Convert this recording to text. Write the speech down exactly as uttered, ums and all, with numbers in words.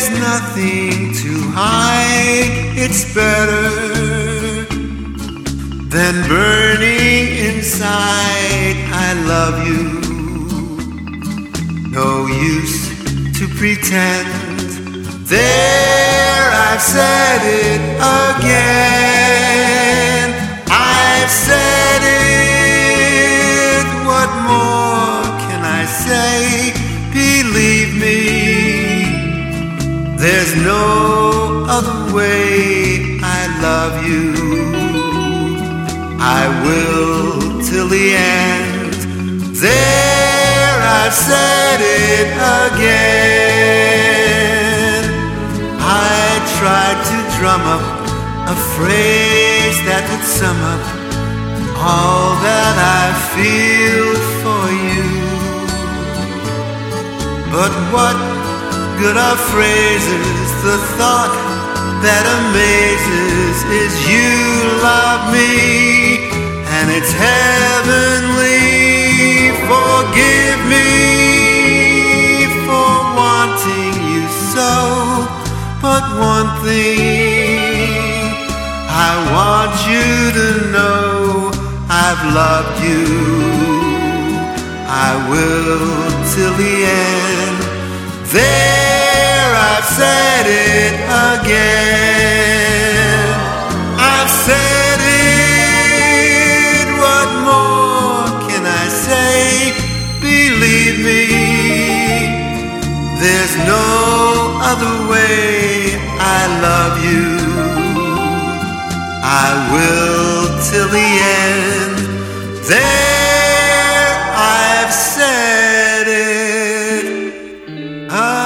there's nothing to hide. It's better than burning inside. I love you. No use to pretend. There, I've said it again. I've said it. What more can I say? Believe me, there's no other way. I love you. I will till the end. There, I've said it again. I tried to drum up a phrase that would sum up all that I feel for you. But what good are phrases? The thought that amazes is you love me, and it's heavenly. Forgive me for wanting you so, but one thing I want you to know: I've loved you. I will till the end. There, I've said it again. I've said it. What more can I say? Believe me, there's no other way. I love you. I will till the end. There, I've said it again.